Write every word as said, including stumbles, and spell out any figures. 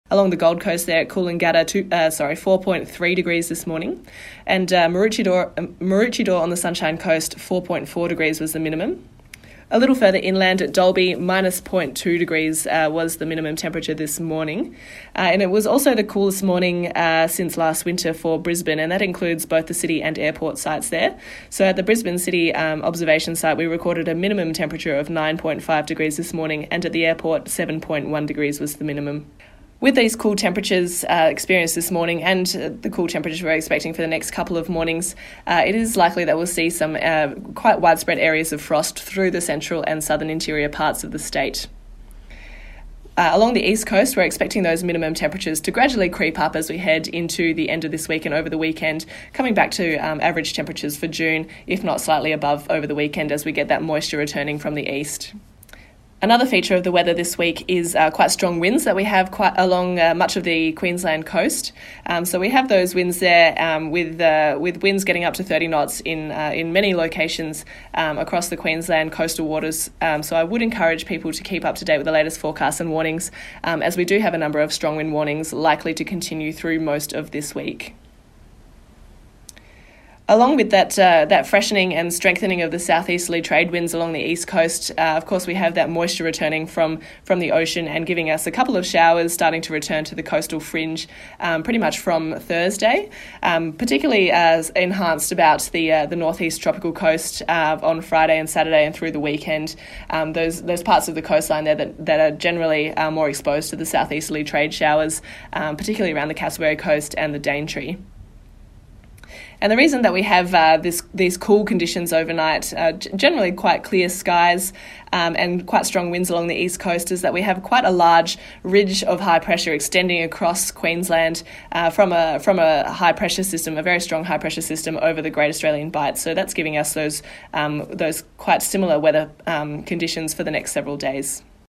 Along the Gold Coast there at Coolangatta, two, uh, sorry, four point three degrees this morning. And uh, Maroochydore, uh, Maroochydore on the Sunshine Coast, four point four degrees was the minimum. A little further inland at Dalby, minus zero point two degrees uh, was the minimum temperature this morning. Uh, and it was also the coolest morning uh, since last winter for Brisbane, and that includes both the city and airport sites there. So at the Brisbane City um, observation site, we recorded a minimum temperature of nine point five degrees this morning, and at the airport, seven point one degrees was the minimum. With these cool temperatures uh, experienced this morning and uh, the cool temperatures we're expecting for the next couple of mornings, uh, it is likely that we'll see some uh, quite widespread areas of frost through the central and southern interior parts of the state. Uh, along the east coast, we're expecting those minimum temperatures to gradually creep up as we head into the end of this week and over the weekend, coming back to um, average temperatures for June, if not slightly above over the weekend as we get that moisture returning from the east. Another feature of the weather this week is uh, quite strong winds that we have quite along uh, much of the Queensland coast. Um, so we have those winds there um, with uh, with winds getting up to thirty knots in uh, in many locations um, across the Queensland coastal waters. Um, so I would encourage people to keep up to date with the latest forecasts and warnings, um, as we do have a number of strong wind warnings likely to continue through most of this week. Along with that uh, that freshening and strengthening of the southeasterly trade winds along the east coast, uh, of course we have that moisture returning from, from the ocean and giving us a couple of showers starting to return to the coastal fringe um, pretty much from Thursday, um, particularly as enhanced about the uh, the northeast tropical coast uh, on Friday and Saturday and through the weekend. Um, those those parts of the coastline there that, that are generally uh, more exposed to the southeasterly trade showers, um, particularly around the Cassowary Coast and the Daintree. And the reason that we have uh, this these cool conditions overnight, uh, g- generally quite clear skies um, and quite strong winds along the east coast, is that we have quite a large ridge of high pressure extending across Queensland uh, from a from a high pressure system, a very strong high pressure system over the Great Australian Bight. So that's giving us those um, those quite similar weather um, conditions for the next several days.